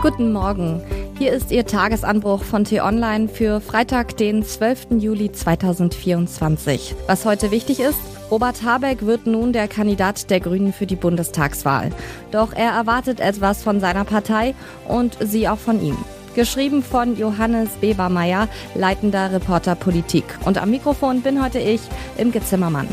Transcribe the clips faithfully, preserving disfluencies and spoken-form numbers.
Guten Morgen. Hier ist Ihr Tagesanbruch von T-Online für Freitag, den zwölften Juli zweitausendvierundzwanzig. Was heute wichtig ist: Robert Habeck wird nun der Kandidat der Grünen für die Bundestagswahl. Doch er erwartet etwas von seiner Partei und sie auch von ihm. Geschrieben von Johannes Bebermeier, leitender Reporter Politik. Und am Mikrofon bin heute ich, Imke Zimmermann.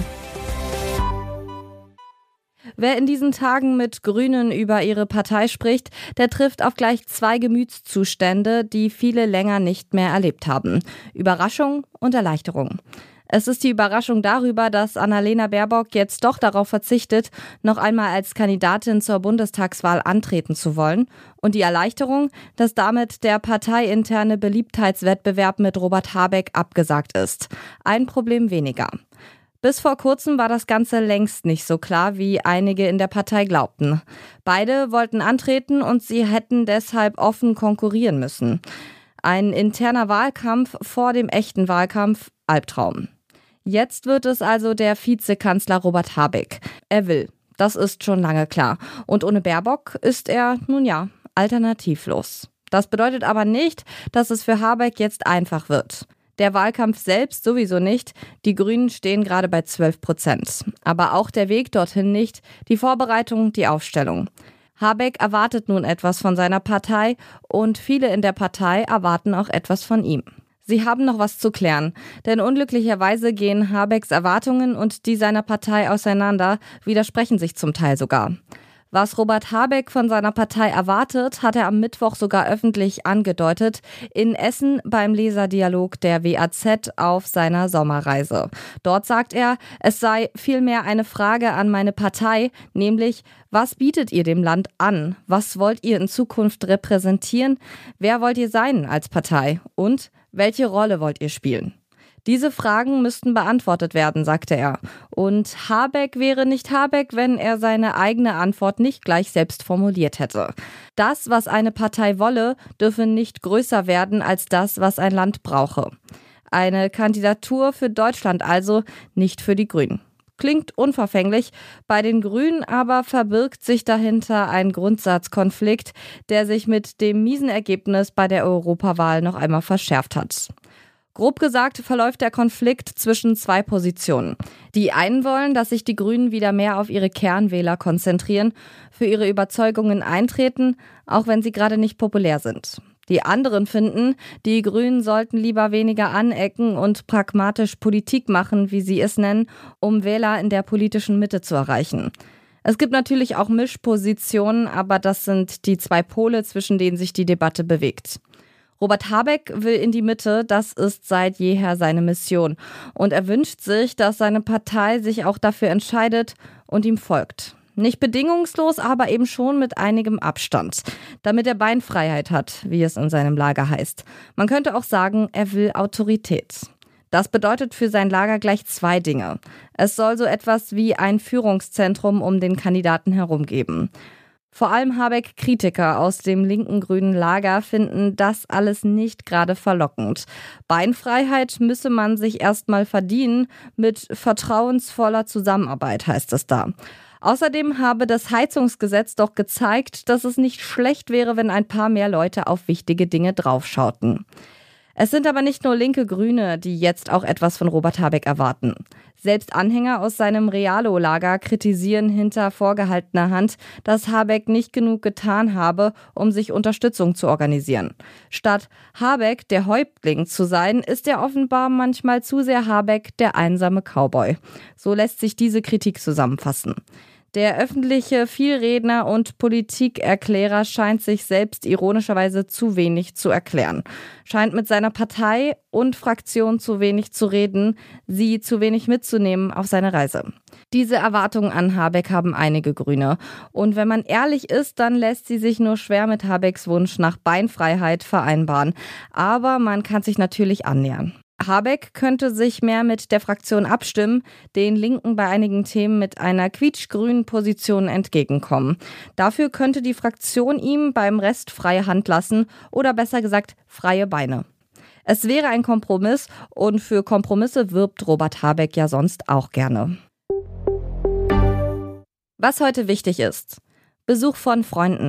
Wer in diesen Tagen mit Grünen über ihre Partei spricht, der trifft auf gleich zwei Gemütszustände, die viele länger nicht mehr erlebt haben. Überraschung und Erleichterung. Es ist die Überraschung darüber, dass Annalena Baerbock jetzt doch darauf verzichtet, noch einmal als Kandidatin zur Bundestagswahl antreten zu wollen. Und die Erleichterung, dass damit der parteiinterne Beliebtheitswettbewerb mit Robert Habeck abgesagt ist. Ein Problem weniger. Bis vor kurzem war das Ganze längst nicht so klar, wie einige in der Partei glaubten. Beide wollten antreten und sie hätten deshalb offen konkurrieren müssen. Ein interner Wahlkampf vor dem echten Wahlkampf, Albtraum. Jetzt wird es also der Vizekanzler Robert Habeck. Er will, das ist schon lange klar. Und ohne Baerbock ist er, nun ja, alternativlos. Das bedeutet aber nicht, dass es für Habeck jetzt einfach wird. Der Wahlkampf selbst sowieso nicht. Die Grünen stehen gerade bei zwölf Prozent. Aber auch der Weg dorthin nicht, die Vorbereitung, die Aufstellung. Habeck erwartet nun etwas von seiner Partei und viele in der Partei erwarten auch etwas von ihm. Sie haben noch was zu klären, denn unglücklicherweise gehen Habecks Erwartungen und die seiner Partei auseinander, widersprechen sich zum Teil sogar. Was Robert Habeck von seiner Partei erwartet, hat er am Mittwoch sogar öffentlich angedeutet, in Essen beim Leserdialog der W A Z auf seiner Sommerreise. Dort sagt er, es sei vielmehr eine Frage an meine Partei, nämlich: Was bietet ihr dem Land an? Was wollt ihr in Zukunft repräsentieren? Wer wollt ihr sein als Partei? Und welche Rolle wollt ihr spielen? Diese Fragen müssten beantwortet werden, sagte er. Und Habeck wäre nicht Habeck, wenn er seine eigene Antwort nicht gleich selbst formuliert hätte. Das, was eine Partei wolle, dürfe nicht größer werden als das, was ein Land brauche. Eine Kandidatur für Deutschland also, nicht für die Grünen. Klingt unverfänglich, bei den Grünen aber verbirgt sich dahinter ein Grundsatzkonflikt, der sich mit dem miesen Ergebnis bei der Europawahl noch einmal verschärft hat. Grob gesagt verläuft der Konflikt zwischen zwei Positionen. Die einen wollen, dass sich die Grünen wieder mehr auf ihre Kernwähler konzentrieren, für ihre Überzeugungen eintreten, auch wenn sie gerade nicht populär sind. Die anderen finden, die Grünen sollten lieber weniger anecken und pragmatisch Politik machen, wie sie es nennen, um Wähler in der politischen Mitte zu erreichen. Es gibt natürlich auch Mischpositionen, aber das sind die zwei Pole, zwischen denen sich die Debatte bewegt. Robert Habeck will in die Mitte, das ist seit jeher seine Mission. Und er wünscht sich, dass seine Partei sich auch dafür entscheidet und ihm folgt. Nicht bedingungslos, aber eben schon mit einigem Abstand, damit er Beinfreiheit hat, wie es in seinem Lager heißt. Man könnte auch sagen, er will Autorität. Das bedeutet für sein Lager gleich zwei Dinge. Es soll so etwas wie ein Führungszentrum um den Kandidaten herum geben. Vor allem Habeck-Kritiker aus dem linken grünen Lager finden das alles nicht gerade verlockend. Beinfreiheit müsse man sich erstmal verdienen, mit vertrauensvoller Zusammenarbeit, heißt es da. Außerdem habe das Heizungsgesetz doch gezeigt, dass es nicht schlecht wäre, wenn ein paar mehr Leute auf wichtige Dinge draufschauten. Es sind aber nicht nur linke Grüne, die jetzt auch etwas von Robert Habeck erwarten. Selbst Anhänger aus seinem Realo-Lager kritisieren hinter vorgehaltener Hand, dass Habeck nicht genug getan habe, um sich Unterstützung zu organisieren. Statt Habeck der Häuptling zu sein, ist er offenbar manchmal zu sehr Habeck der einsame Cowboy. So lässt sich diese Kritik zusammenfassen. Der öffentliche Vielredner und Politikerklärer scheint sich selbst ironischerweise zu wenig zu erklären. Scheint mit seiner Partei und Fraktion zu wenig zu reden, sie zu wenig mitzunehmen auf seine Reise. Diese Erwartungen an Habeck haben einige Grüne. Und wenn man ehrlich ist, dann lässt sie sich nur schwer mit Habecks Wunsch nach Beinfreiheit vereinbaren. Aber man kann sich natürlich annähern. Habeck könnte sich mehr mit der Fraktion abstimmen, den Linken bei einigen Themen mit einer quietschgrünen Position entgegenkommen. Dafür könnte die Fraktion ihm beim Rest freie Hand lassen oder besser gesagt freie Beine. Es wäre ein Kompromiss und für Kompromisse wirbt Robert Habeck ja sonst auch gerne. Was heute wichtig ist: Besuch von Freunden.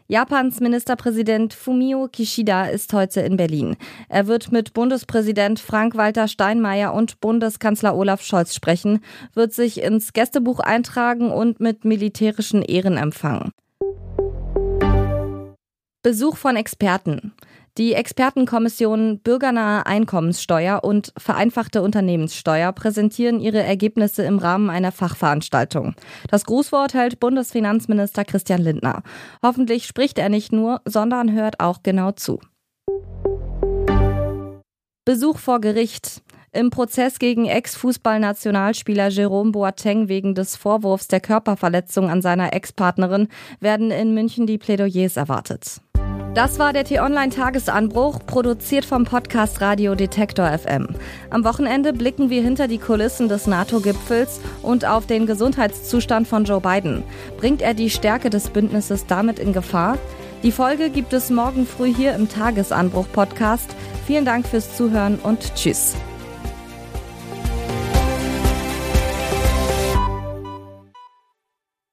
Japans Ministerpräsident Fumio Kishida ist heute in Berlin. Er wird mit Bundespräsident Frank-Walter Steinmeier und Bundeskanzler Olaf Scholz sprechen, wird sich ins Gästebuch eintragen und mit militärischen Ehren empfangen. Besuch von Experten. Die Expertenkommissionen Bürgernahe Einkommenssteuer und vereinfachte Unternehmenssteuer präsentieren ihre Ergebnisse im Rahmen einer Fachveranstaltung. Das Grußwort hält Bundesfinanzminister Christian Lindner. Hoffentlich spricht er nicht nur, sondern hört auch genau zu. Besuch vor Gericht. Im Prozess gegen Ex-Fußballnationalspieler Jérôme Boateng wegen des Vorwurfs der Körperverletzung an seiner Ex-Partnerin werden in München die Plädoyers erwartet. Das war der T-Online-Tagesanbruch, produziert vom Podcast Radio Detektor F M. Am Wochenende blicken wir hinter die Kulissen des NATO-Gipfels und auf den Gesundheitszustand von Joe Biden. Bringt er die Stärke des Bündnisses damit in Gefahr? Die Folge gibt es morgen früh hier im Tagesanbruch-Podcast. Vielen Dank fürs Zuhören und tschüss.